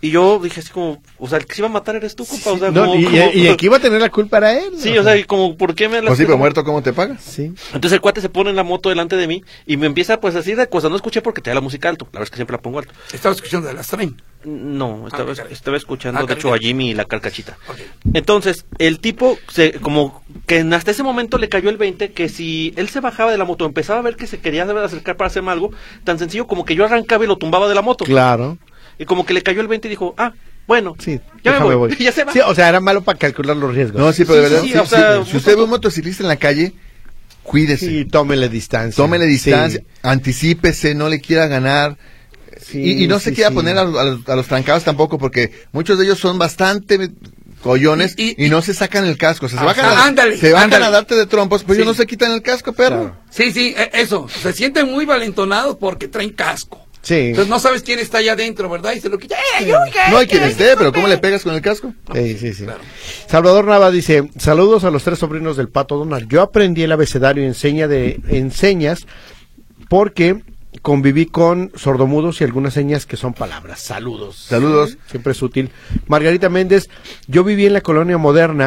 Y yo dije así como, o sea, el que se iba a matar eres tú, compa. O sea, No, como, y, como- y el que iba a tener la culpa era él. ¿no? Sí, o sea, y como, ¿por qué me Pues sí, pero muerto, ¿cómo te pagas? Sí. Entonces el cuate se pone en la moto delante de mí y me empieza pues así de cosas. No escuché porque tenía la música alto. La verdad es que siempre la pongo alto. Estaba escuchando de las train. No, estaba, Ah, caray. estaba escuchando Ah, de caray. hecho a Jimmy y la carcachita. Ok. Entonces, el tipo, se, como que hasta ese momento le cayó el veinte, que si él se bajaba de la moto, empezaba a ver que se quería acercar para hacerme algo, tan sencillo como que yo arrancaba y lo tumbaba de la moto. Claro. Y como que le cayó el veinte y dijo, ah, bueno, Sí, ya me déjame voy. Y ya se va. Sí, o sea, era malo para calcular los riesgos. No, sí, pero de Sí, verdad, sí, sí, o sea, sí. Si usted ve un motociclista en la calle, cuídese. Sí, tómele distancia. Tómele distancia, Sí. anticípese, no le quiera ganar. Sí, y, y no se sí, quiera sí. poner a, los- a los, a los trancados tampoco, porque muchos de ellos son bastante collones y, Y- y- no se sacan el casco. O sea, se Ah, bajan, ah, a, ándale, se bajan ándale. a darte de trompos, pues Sí. ellos no se quitan el casco, perro. Claro. Sí, sí, e- eso. Se sienten muy valentonados porque traen casco. Sí. Entonces no sabes quién está allá adentro, ¿verdad? Y se lo quita. ¡Eh, yo, qué, No hay quien qué, esté, qué, pero qué! ¿cómo le pegas con el casco? Sí, sí, sí. Claro. Salvador Nava dice, saludos a los tres sobrinos del Pato Donald. Yo aprendí el abecedario en, seña de, en señas porque conviví con sordomudos y algunas señas que son palabras. Saludos. Saludos. Siempre es útil. Margarita Méndez, yo viví en la colonia moderna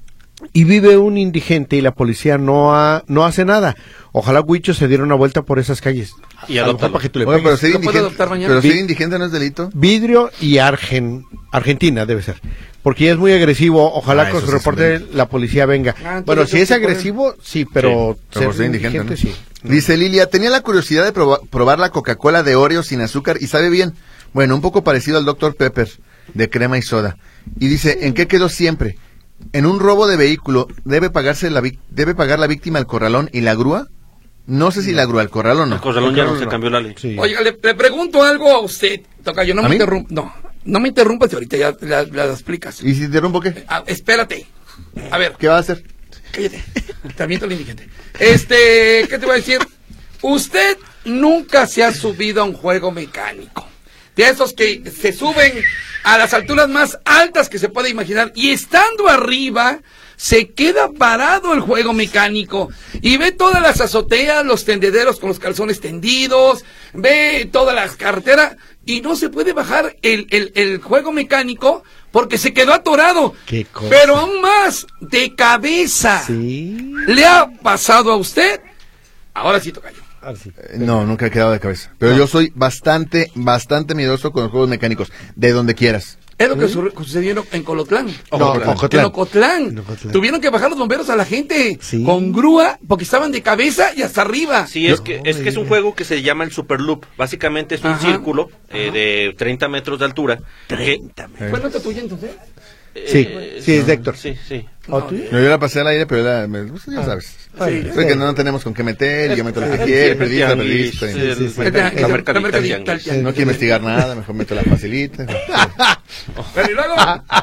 y vive un indigente y la policía no ha, no hace nada. Ojalá Huicho se diera una vuelta por esas calles. Y A lo mejor adóptalo. para que tú le Oye, pero pegues. ser ¿Lo puedo indigente, adoptar mañana? pero ser Vi- indigente no es delito. Vidrio y Argen, Argentina debe ser, porque ya es muy agresivo. Ojalá Ah, con eso su sí reporte es un la policía venga. Ah, entonces bueno, si yo es sí puedo. agresivo, sí, pero Pero por ser ser indigente, indigente, ¿no? sí. Dice Lilia, tenía la curiosidad de proba- probar la Coca-Cola de Oreo sin azúcar y sabe bien. Bueno, un poco parecido al doctor Pepper, de crema y soda. Y dice, ¿en qué quedó siempre? ¿En un robo de vehículo debe pagarse la vic- debe pagar la víctima el corralón y la grúa? No sé si la grúa, el corralón no. El corralón ya no se no. cambió la ley. Sí. Oiga, le, le pregunto algo a usted. Tocayo, no ¿A me mí? interrumpa. No, no me interrumpas y ahorita ya la, la explicas. ¿Y si te rompo qué? Ah, espérate. A ver, ¿Qué va a hacer? cállate. También el indigente. Este, ¿qué te voy a decir? Usted nunca se ha subido a un juego mecánico. De esos que se suben a las alturas más altas que se puede imaginar. Y estando arriba, se queda parado el juego mecánico. Y ve todas las azoteas, los tendederos con los calzones tendidos. Ve todas las carreteras. Y no se puede bajar el, el, el juego mecánico porque se quedó atorado. Qué cosa. Pero aún más, de cabeza. Sí. ¿Le ha pasado a usted? Ahora sí, tocayo. Así. Eh, No, nunca he quedado de cabeza. Pero yo soy bastante, bastante miedoso con los juegos mecánicos. De donde quieras. Es lo que su- sucedió en Colotlán. No, En Ocotlán. Ocotlán. En Ocotlán. Tuvieron que bajar los bomberos a la gente Sí. con grúa porque estaban de cabeza y hasta arriba. Sí, es que, es que es un juego que se llama el Super Loop. Básicamente es un Ajá. círculo eh, de treinta metros de altura. treinta que- ¿Fue nota tuya entonces? Sí, eh, sí, es de Héctor. Sí, sí. ¿O tú? No, yo la pasé al aire, pero la, me- pues, ya Ah. sabes. Sí. Es que no tenemos con qué meter, y yo meto lo que El quiero, el periodista, tianguis, periodista. el- Sí, sí, sí. el- El- la el- mercadita, la el mercadita, tianguis. el tianguis. No quiero investigar nada, mejor meto la facilita. Pero y luego,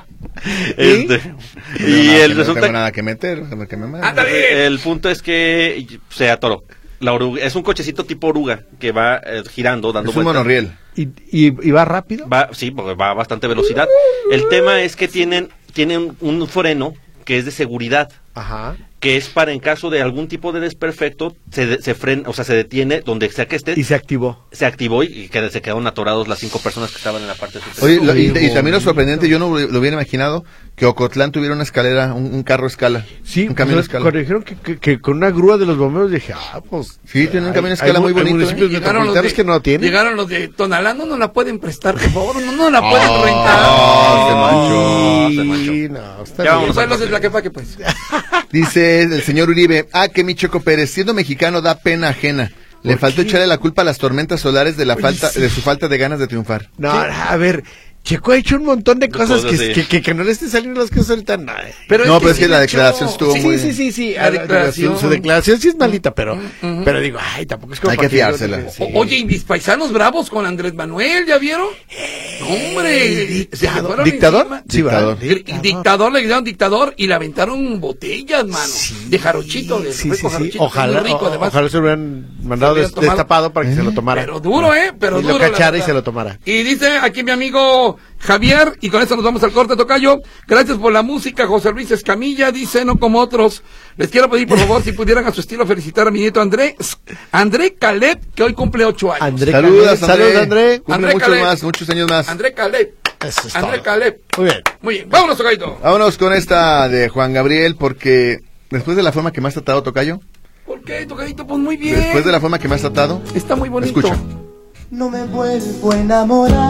Este, y y el no resulta tengo nada que meter, déjame que me mande. ándale. el punto es que se atoró. La oruga, es un cochecito tipo oruga que va eh, girando, dando Es un vueltas. monorriel. ¿Y, y, y va rápido? Va, sí, porque va a bastante velocidad. El tema es que tienen, tienen un freno que es de seguridad, Ajá. que es para en caso de algún tipo de desperfecto, se, de- se frena, o sea, se detiene donde sea que esté, Y se activó. se activó y, y que se quedaron atorados las cinco personas que estaban en la parte superior. Oye, lo- y, Muy y también lo bonito. sorprendente, yo no lo lo hubiera imaginado que Ocotlán tuviera una escalera, un, un carro escala. Sí, un camión pues, escala. cuando dijeron que, que, que con una grúa de los bomberos dije, ah, pues... Sí, tiene un hay- camión escala hay muy mu- hay bonito, municipios ¿eh? Llegaron los metropolitanos de, que no tienen. llegaron los de Tonalá, no nos la pueden prestar, por favor, no nos la pueden Oh, rentar. se manchó, se manchó. Sí, no, está Ya bien. vámonos. Pues los de Tlaquepaque, pues. Dice el señor Uribe, ah, que mi Checo Pérez, siendo mexicano da pena ajena. Le ¿Por faltó qué? echarle la culpa a las tormentas solares de la Oye, falta, sí. de su falta de ganas de triunfar. No, a ver, Checo ha hecho un montón de cosas, cosas, que, sí. que, que, que no le estén saliendo las cosas ahorita. No, Pero No, pero es sí que la le declaración echó- estuvo sí, muy- sí, sí, sí. La a la- declaración. Su, su declaración sí es malita, pero, Ujú. pero digo, ay, tampoco es como Hay para que yo- fiársela. sí. O- Oye, y mis paisanos bravos con Andrés Manuel, ¿ya vieron? ¡Hombre! Se le Dictador. fueron ¿Dictador? encima. Sí, ¿verdad? Dictador. Dictador. dictador, le gritaron dictador y le aventaron botellas, mano. de jarochito, de Sí, rico sí, sí. jarochito. Ojalá, muy rico, o- además. ojalá se hubieran mandado Se hubieran des- tomado. destapado para que se lo tomara. Pero duro, ¿eh? Pero Y lo duro. la cachara y verdad. se lo tomara. Y dice aquí mi amigo Javier, y con esto nos vamos al corte, tocayo. Gracias por la música, José Luis Escamilla, dice, no como otros. Les quiero pedir, por favor, si pudieran a su estilo felicitar a mi nieto André, André Caleb, que hoy cumple ocho años. André Saludos, Caleb. Saludos, André. Cumple André muchos Caleb. más, muchos años más. André Caleb. Eso es André todo. Caleb. Muy bien. Muy bien, vámonos, Tocayito. Vámonos con esta de Juan Gabriel, porque después de la forma que me has tratado, Tocayo, ¿Por qué, Tocayito? Pues muy bien. después de la forma que me has tratado, Está muy bonito. escucha. No me vuelvo a enamorar.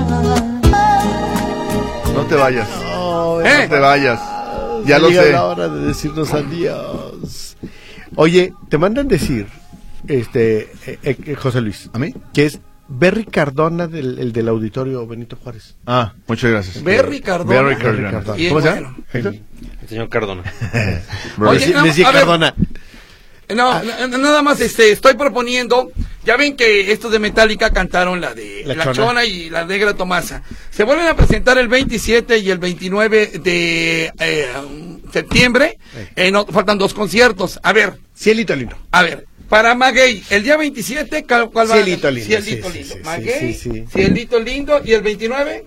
No te vayas, ¿Eh? no te vayas. Ya lo Llega sé. la hora de decirnos adiós. Oye, te mandan decir, este, eh, eh, José Luis, ¿A mí? que es Berry Cardona, del, el del auditorio Benito Juárez. Ah, muchas gracias. Berry Cardona. Berry Berry Cardona. Cardona. Bien, ¿Cómo se llama? bueno. El- El señor Cardona. Oye, Deci- no, decía a ver. Cardona. No, n- nada más este, estoy proponiendo, ya ven que estos de Metallica cantaron la de La La, Chona. Chona. y la Negra Tomasa. Se vuelven a presentar el veintisiete y el veintinueve de eh, septiembre. Eh, no, faltan dos conciertos. A ver, Cielito lindo. a ver. Para Maguey, el día veintisiete, ¿cuál cuál va a Cielito lindo, Cielito sí, sí, lindo. sí, Maguey, sí, sí. Cielito lindo. ¿Y el veintinueve?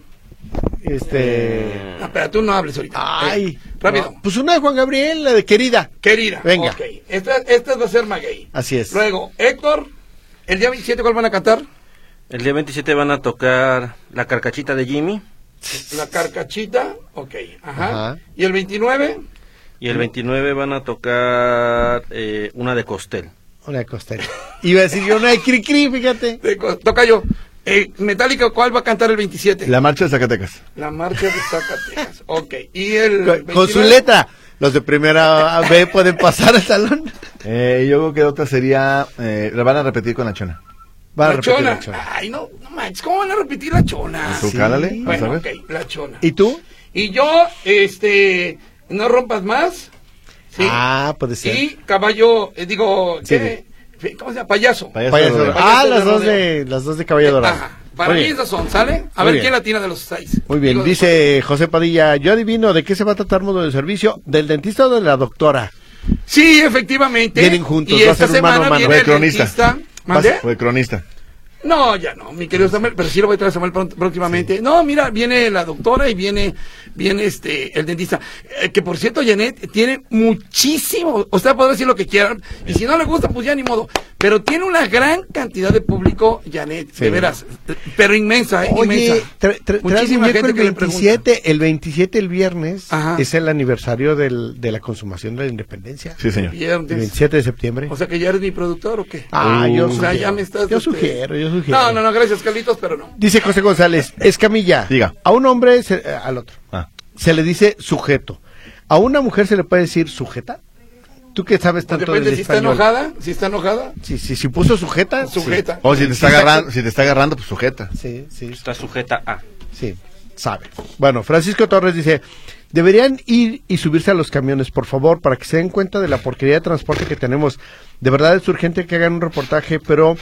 Este. No, espera, tú no hables ahorita. Ay. Eh, rápido. No, pues una de Juan Gabriel, la de Querida. Querida. Venga. Ok. Esta, esta va a ser Maguey. Así es. Luego, Héctor, el día veintisiete, ¿cuál van a cantar? El día veintisiete van a tocar La Carcachita de Jimmy. La Carcachita, ok, ajá. Ajá. ¿Y el veintinueve? Y el veintinueve van a tocar eh, una de Costel. Una de Costello. Iba a decir yo una de Cricri, fíjate. De co- Toca yo. Eh, Metallica, ¿cuál va a cantar el veintisiete? La marcha de Zacatecas. La marcha de Zacatecas, ok. ¿Y el Con, con su veintinueve? letra. Los de primera B pueden pasar al salón. Eh, yo creo que otra sería, eh, la van a repetir con la Chona. Va a La repetir Chona. la Chona. Ay, no, no manches, ¿cómo van a repetir la Chona? Tú sí. cálale, vas a Bueno, ver. ok, la Chona. ¿Y tú? Y yo, este, no rompas más. Sí. Ah, puede ser. Y caballo, eh, digo, Sí. ¿qué? ¿Cómo se llama? Payaso. Payaso Payaso de de- rodeo. Ah, Payaso de las dos rodeo. de las dos de Caballo Dorado. Ajá. Para Muy mí bien. esas son, ¿sale? A Muy ver bien. quién latina de los seis. Muy bien, Digo, dice José Padilla, yo adivino de qué se va a tratar modo de servicio, del dentista o de la doctora. Sí, efectivamente. Vienen juntos, Y va a esta ser un mano a semana mano. viene Fue el cronista. dentista. ¿Mandé? Fue cronista. No, ya no, mi querido Samuel, pero sí lo voy a traer a Samuel pronto- próximamente. No, mira, viene la doctora y viene, viene este, el dentista. Eh, que por cierto, Janet tiene muchísimo, usted podrá decir lo que quieran, y si no le gusta, pues ya ni modo. Pero tiene una gran cantidad de público, Janet, Sí. de veras, eh, pero inmensa, ¿eh? Oye, inmensa. tra- tra- traes Muchísima muñeco gente el que le pregunta. veintisiete, el veintisiete, el viernes, Ajá. es el aniversario del, de la consumación de la independencia. Sí, señor. El Viernes. veintisiete de septiembre. O sea que ya eres mi productor o qué? Ah, yo o sea, sugiero. ya me estás. Yo este- sugiero, yo sugiero. No, no, no, gracias, Carlitos, pero no. Dice José González, Escamilla. Diga. A un hombre, se- eh, al otro, Ah. se le dice sujeto. ¿A una mujer se le puede decir sujeta? ¿Tú que sabes Pues tanto depende del si está español? enojada, si está enojada, Si, si, si puso sujeta. sujeta. O si te está Sí, agarrando, si te está agarrando, pues sujeta. Sí, sí, sí, Está sujeta a. sí, sabe. Bueno, Francisco Torres dice, deberían ir y subirse a los camiones, por favor, para que se den cuenta de la porquería de transporte que tenemos. De verdad es urgente que hagan un reportaje, pero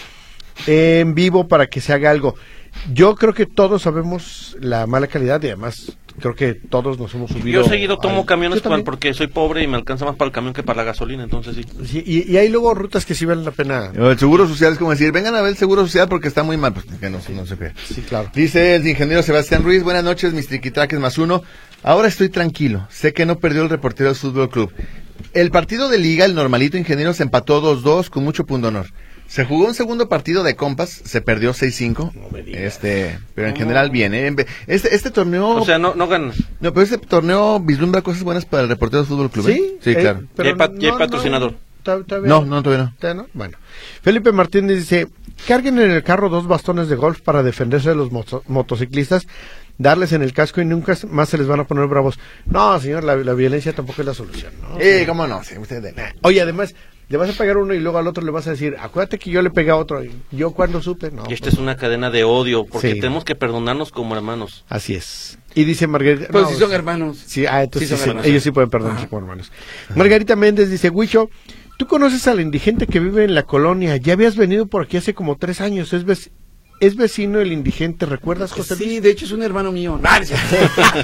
en vivo para que se haga algo. Yo creo que todos sabemos la mala calidad y además creo que todos nos hemos subido. Yo seguido tomo al- camiones Yo también. porque soy pobre y me alcanza más para el camión que para la gasolina, entonces sí. Sí, y, y hay luego rutas que sí valen la pena. El seguro social es como decir, vengan a ver el seguro social porque está muy mal. Pues que no, no se ve. Sí, claro. Dice el ingeniero Sebastián Ruiz, buenas noches, mis triquitraques más uno. Ahora estoy tranquilo, sé que no perdió el Reporteros Fútbol Club. El partido de liga, el normalito ingeniero, se empató dos dos con mucho pundonor. Se jugó un segundo partido de compas, se perdió seis cinco. Este, pero en general bien, ¿eh? En ve- Este, este torneo, O sea, no, no ganan. no, pero este torneo vislumbra cosas buenas para el Reporteros Fútbol Club. ¿eh? Sí, Sí, eh, claro. pero Ya hay pa- ya hay patrocinador. ta- todavía No, no, todavía no. ¿Todavía no? Bueno. Felipe Martínez dice, carguen en el carro dos bastones de golf para defenderse de los moto- motociclistas, darles en el casco y nunca más se les van a poner bravos. No, señor, la, la violencia tampoco es la solución, ¿no? Eh, cómo no, sí, usted de Oye, además, le vas a pegar uno y luego al otro le vas a decir, acuérdate que yo le pegué a otro. Y yo cuando supe, no. Y esta pues, es una cadena de odio, porque Sí. tenemos que perdonarnos como hermanos. Así es. Y dice Margarita... Pues no, si son hermanos. Sí, ah, entonces Sí sí, son sí, hermanos. ellos sí pueden perdonarse Ajá. como hermanos. Margarita Méndez dice, Huicho, ¿tú conoces al indigente que vive en la colonia? Ya habías venido por aquí hace como tres años. Es, vec- es vecino el indigente, ¿recuerdas, José Luis? Sí, de hecho es un hermano mío. No, es cierto.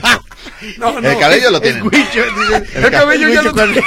no, no, El cabello lo es- tiene. es Huicho, dice, el ca- cabello ya Huicho lo cuando-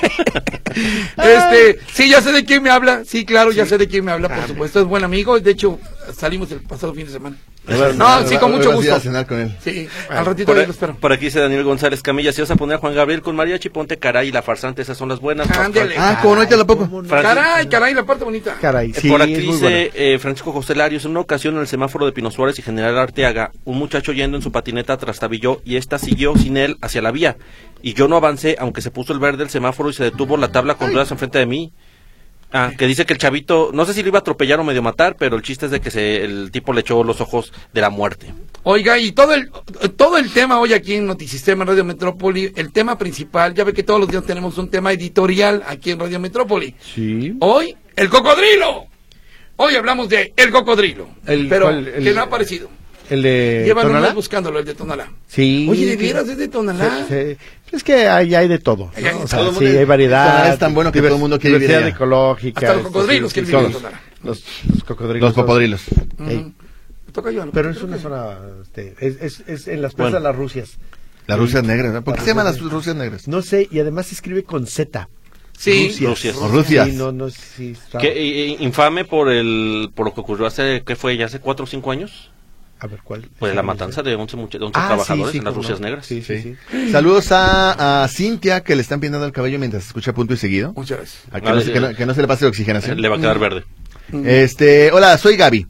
Este, sí, ya sé de quién me habla. Sí, claro, ya sé de quién me habla, por supuesto. Es buen amigo. De hecho, salimos el pasado fin de semana. No, sí, con Hoy mucho vas a ir gusto. a cenar con él. Sí, al ratito Por, ahí lo espero. por aquí dice Daniel González Camilla, si vas a poner a Juan Gabriel con mariachi, ponte Caray y La Farsante, esas son las buenas. Ándele. Ah, como no, ahorita lo pongo. Caray, caray, la parte bonita. Caray, Eh, sí, por aquí es muy buena. dice eh, Francisco José Larios, en una ocasión en el semáforo de Pino Suárez y General Arteaga, un muchacho yendo en su patineta trastabilló y esta siguió sin él hacia la vía. Y yo no avancé, aunque se puso el verde el semáforo y se detuvo la tabla con ruedas enfrente de mí. Ah, que dice que el chavito, no sé si le iba a atropellar o medio matar, pero el chiste es de que se, el tipo le echó los ojos de la muerte. Oiga, y todo el todo el tema hoy aquí en Notisistema en Radio Metrópoli, el tema principal, ya ve que todos los días tenemos un tema editorial aquí en Radio Metrópoli. Sí. Hoy, el cocodrilo. Hoy hablamos de el cocodrilo, El- pero ¿cuál? El- que no ha aparecido. El de Llevan un Tonalá. mes buscándolo, el de Tonalá. Sí. Oye, ¿de veras es de Tonalá? Sí, sí. Es que hay, hay de todo. Hay de ¿no? O sea, todo. sí, hay variedad. Tonalá es tan bueno que divers- todo el mundo quiere vivir diversidad allá. ecológica. Hasta los cocodrilos sí, quieren sí, vivir en todos. Tonalá. Los, los cocodrilos. Los popodrilos. Ey. Ujú. Me toca yo, ¿no? Pero es Creo una que- zona, este, es, es, es en las plazas Bueno. de las Rusias. Las Rusias negras, ¿no? ¿Por qué Las se llaman las Rusias Rusias negras? No sé, y además se escribe con Z. Sí. Rusias. O Rusias. Sí, no, no, sí, está- Que, eh, infame por el por lo que ocurrió hace, ¿qué fue? ¿Ya hace cuatro o cinco años? A ver, ¿cuál? Pues Sí, la no matanza sé. de once, mucha- de once Ah, trabajadores sí, sí, en las cómo Rusias no. negras. Sí, sí, Sí. sí. Saludos a, a Cintia, que le están pintando el cabello mientras escucha Punto y Seguido. Muchas gracias. A que, no, se- que, no, que no se le pase la oxigenación. Le va a quedar verde. Este, hola, soy Gaby.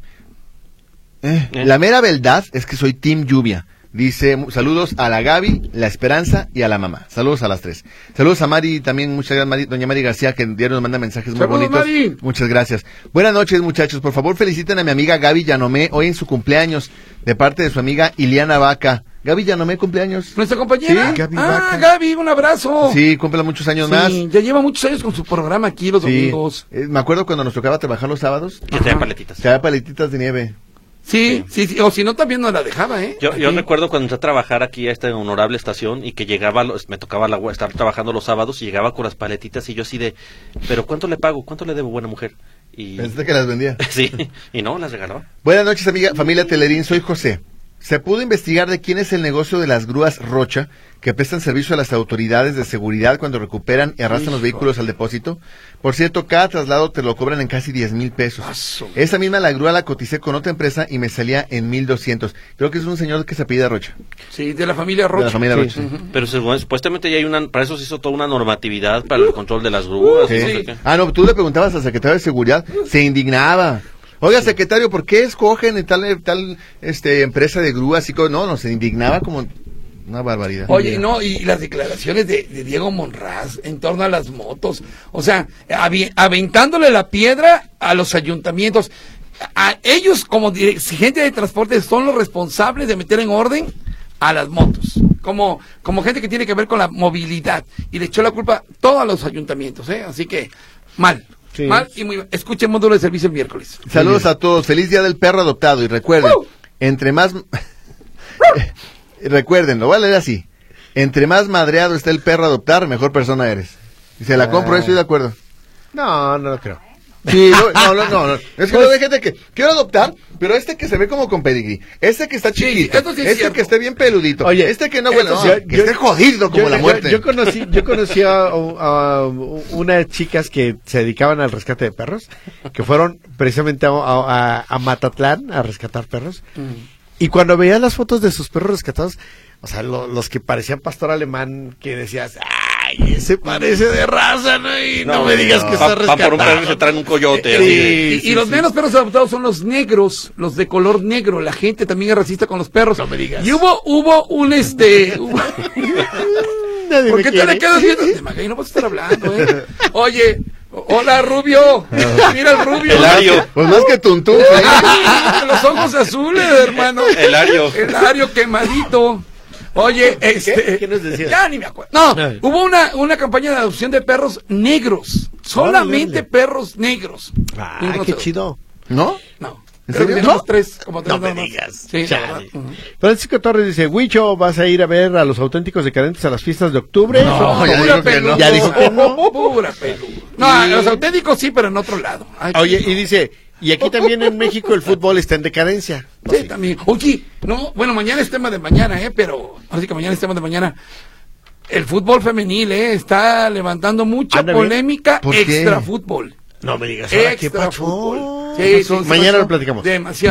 Eh, Eh. La mera verdad es que soy Team Lluvia. Dice, mu- saludos a la Gaby, la Esperanza y a la mamá. Saludos a las tres. Saludos a Mari, también muchas gracias, Mari- doña Mari García, que diario nos manda mensajes muy Saludos, bonitos. Mari. Muchas gracias. Buenas noches, muchachos. Por favor, feliciten a mi amiga Gaby Yanomé hoy en su cumpleaños, de parte de su amiga Iliana Vaca. Gaby Yanomé, cumpleaños. ¿Nuestra compañera? Sí, Gaby ah, Vaca. Gaby, un abrazo. Sí, cumple muchos años Sí, más. ya lleva muchos años con su programa aquí los Sí. domingos. Eh, me acuerdo cuando nos tocaba trabajar los sábados, Que te da paletitas. se daba paletitas de nieve. Sí, sí, sí, o si no también nos la dejaba, ¿eh? Yo, yo Aquí. recuerdo cuando entré a trabajar aquí a esta honorable estación y que llegaba, los- me tocaba la, estar trabajando los sábados y llegaba con las paletitas y yo así de, pero ¿cuánto le pago? ¿Cuánto le debo, buena mujer? Y Pensé que las vendía. sí, y no, las regalaba. Buenas noches, amiga, familia Telerín, soy José. Se pudo investigar de quién es el negocio de las grúas Rocha, que prestan servicio a las autoridades de seguridad cuando recuperan y arrastran los vehículos al depósito. Por cierto, cada traslado te lo cobran en casi diez mil pesos. Paso. Esa misma la grúa la coticé con otra empresa y me salía en mil doscientos. Creo que es un señor que se apellida Rocha. Sí, de la familia De Rocha. la familia Sí, Rocha. sí. Pero según- supuestamente ya hay una, para eso se hizo toda una normatividad para el control de las grúas. Sí. no sé qué. Ah, no, tú le preguntabas al secretario de seguridad, se indignaba. Oiga, secretario, ¿por qué escogen tal, tal este, empresa de grúas? Y co-? No, no, se indignaba como una barbaridad. Oye, no, y las declaraciones de, de Diego Monraz en torno a las motos, o sea, avi- aventándole la piedra a los ayuntamientos. A ellos, como dire- gente de transporte, son los responsables de meter en orden a las motos, como, como gente que tiene que ver con la movilidad, y le echó la culpa todo a los ayuntamientos, ¿eh? Así que, mal, Sí. mal y muy mal. Escuchen Módulo de Servicio el miércoles. Saludos a todos, feliz día del perro adoptado y recuerden, ¡Woo! entre más... recuerden, lo voy a leer así, entre más madreado está el perro a adoptar, mejor persona eres. Y se la compro, Ah. estoy de acuerdo. No, no lo creo. Sí, no, no, no, no, no. Es que no hay gente que quiero adoptar, pero este que se ve como con pedigrí, este que está Sí, chiquito, esto sí es este cierto. que esté bien peludito, Oye, este que no huele, esto no, sí, que yo- esté jodido como yo, la yo- muerte. Yo, conocí, yo conocí a, a unas chicas que se dedicaban al rescate de perros, que fueron precisamente a, a- a Matatlán a rescatar perros. Y cuando veías las fotos de sus perros rescatados, o sea, lo- los que parecían pastor alemán, que decías, ay, ese parece de raza, ¿no? Y no, me digas que está Va- van por un perro y se rescatado. traen un coyote. Sí, así de- Y, sí, y los sí. menos perros adoptados son los negros, los de color negro. La gente también es racista con los perros. No me digas. Y hubo, hubo un este. hubo- Nadie ¿Por me qué te quiere. le quedas viendo? De Maguey, no puedes estar hablando, ¿eh? Oye, hola Rubio. Mira el Rubio. Elario. Pues más que tuntún. ¿eh? Los ojos azules, hermano. Elario. Elario quemadito. Oye, este. ¿Qué nos decías? Ya ni me acuerdo. No, Ay. hubo una, una campaña de adopción de perros negros. Solamente órale. perros negros. Ah, Ningún qué otro. chido. ¿No? No. ¿En Creo que serio? tenemos ¿No? tres, como tres No me nada más. digas. Sí, la Chale. verdad. Ujú. Francisco Torres dice, Huicho, ¿vas a ir a ver a los auténticos decadentes a las fiestas de octubre? No, Son- ya pura dijo que peluda. no. Ya dijo que no. Pura peluda. No, los auténticos sí, pero en otro lado. Ay, Oye, sí, y dice, y aquí también en México el fútbol está en decadencia. sí, también. Oye, no, bueno, mañana es tema de mañana, ¿eh? Pero, así que mañana es tema de mañana. El fútbol femenil, ¿eh? Está levantando mucha Anda bien. polémica. ¿Por qué? Extra fútbol. No me digas, ahora qué Extra pasó. fútbol. ¿Qué Sí, pasó? sí, Mañana pasó lo platicamos. Demasiado.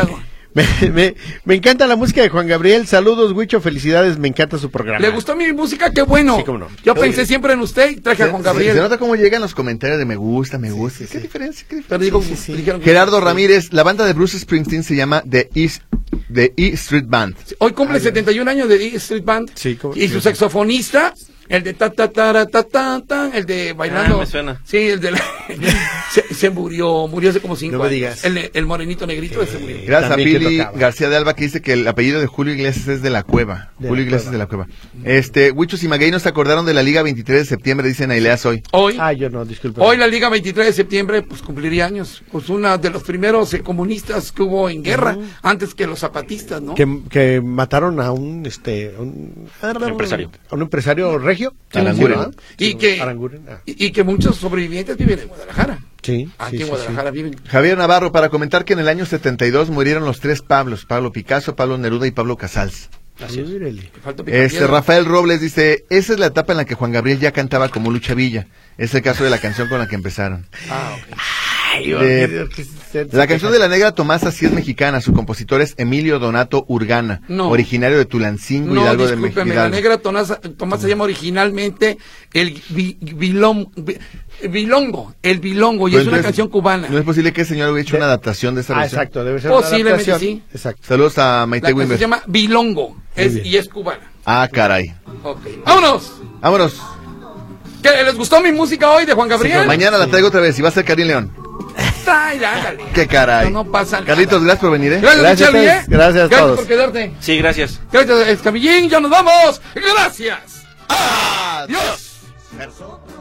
Me, me, me encanta la música de Juan Gabriel. Saludos, Huicho, felicidades, me encanta su programa. ¿Le gustó mi música? ¡Qué bueno! Sí, cómo no. Yo pensé siempre en usted y traje a Juan Gabriel. Se, se nota cómo llegan los comentarios de me gusta, me gusta. sí, ¿Qué, sí. Diferencia, ¿Qué diferencia? Pero digo, Sí, sí, sí. dijeron que- Gerardo Ramírez, la banda de Bruce Springsteen se llama The East, The E Street Band. Hoy cumple setenta y un años de E Street Band. Sí, ¿cómo? Y su Sí. saxofonista, el de ta ta ta ta ta ta, el de bailando. Ah, me suena. Sí, el de la, se, se murió, murió hace como cinco No me años. digas. El, el morenito negrito ese murió. Gracias a También que Pili tocaba. García de Alba que dice que el apellido de Julio Iglesias es de la Cueva. De Julio la Iglesias Cueva. de la Cueva. Este, Huichos y Maguey no se acordaron de la Liga veintitrés de septiembre, dicen Aileas hoy. Hoy, Ah, yo no, disculpe. hoy la Liga veintitrés de septiembre, pues cumpliría años. Pues una de los primeros eh, comunistas que hubo en guerra, antes que los zapatistas, ¿no? Que, que mataron a un, este, un, Empresario. a un empresario regio. Aranguren. ¿no? Y que, Aranguren, ah. y, y que muchos sobrevivientes viven en Guadalajara. Sí, Aquí sí, en sí, Guadalajara viven. Javier Navarro, para comentar que en el año setenta y dos murieron los tres Pablos, Pablo Picasso, Pablo Neruda y Pablo Casals. sí. Así es. Falta Este, Picapiedra. Rafael Robles dice, esa es la etapa en la que Juan Gabriel ya cantaba como Lucha Villa. Es el caso de la canción con la que empezaron. Ah, ok. De- La canción de la Negra Tomasa sí es mexicana, su compositor es Emilio Donato Urgana, No. originario de Tulancingo, No, Hidalgo de discúlpeme, México. la negra Tomasa, Tomás se llama originalmente el vi- bilom- bi- bilongo, el bilongo, y Pues es una entonces, canción cubana. No es posible que el señor hubiera hecho una adaptación de esa Ah, versión. exacto, debe ser Posiblemente una adaptación. sí. Exacto. Saludos a La Maite canción Wimber. se llama bilongo, es, bien. y es cubana. Ah, caray. Ok. ¡Vámonos! Vámonos. ¿Qué, ¿Les gustó mi música hoy de Juan Gabriel? Mañana la traigo otra vez y va a ser Karim León. Tráela, ándale. Qué caray. No, no pasa nada. Carlitos, gracias por venir, ¿eh? Gracias, Gracias a Charlie, ustedes. ¿eh? Gracias a Gracias todos. por quedarte. Sí, gracias. Gracias, Escamillín. Ya nos vamos. Gracias. Adiós. Adiós.